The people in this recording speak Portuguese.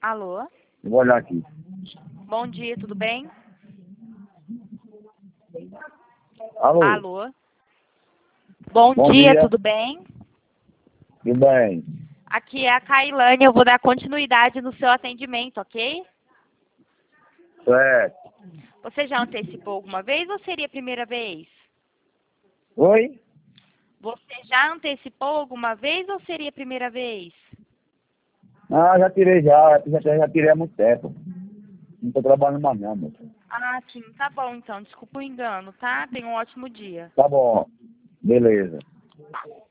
Alô? Vou olhar aqui. Bom dia, tudo bem? Alô? Alô? Bom Bom dia, dia. tudo bem? Tudo bem? Aqui é a Kailane, eu vou dar continuidade no seu atendimento, ok? Certo. Você já antecipou alguma vez ou seria a primeira vez? Oi? Você já antecipou alguma vez ou seria a primeira vez? Ah, já tirei já tirei há muito tempo. Não tô trabalhando mais não, moço. Ah, sim, tá bom então. Desculpa o engano, tá? Tenha um ótimo dia. Tá bom. Beleza.